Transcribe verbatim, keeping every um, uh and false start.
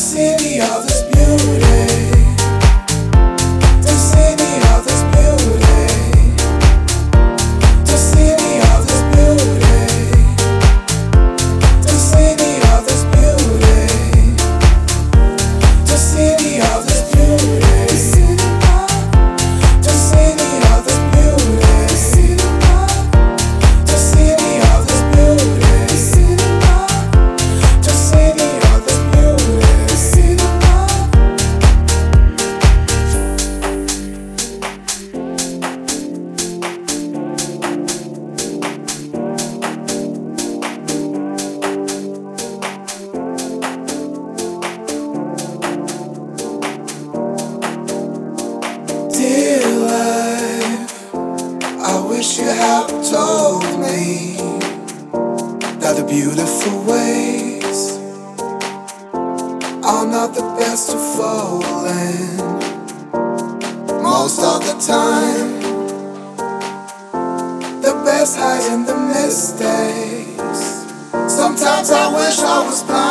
see the other's beauty, to see the other's beauty, to see the other's beauty, to see the other's beauty, to see the other's beauty, to see the other's beauty, to see the other's beauty, to see the other's beauty, to see the Dear life, I wish you had told me that the beautiful ways are not the best to fall in. Most of the time, the best hide in the mistakes. Sometimes I wish I was blind.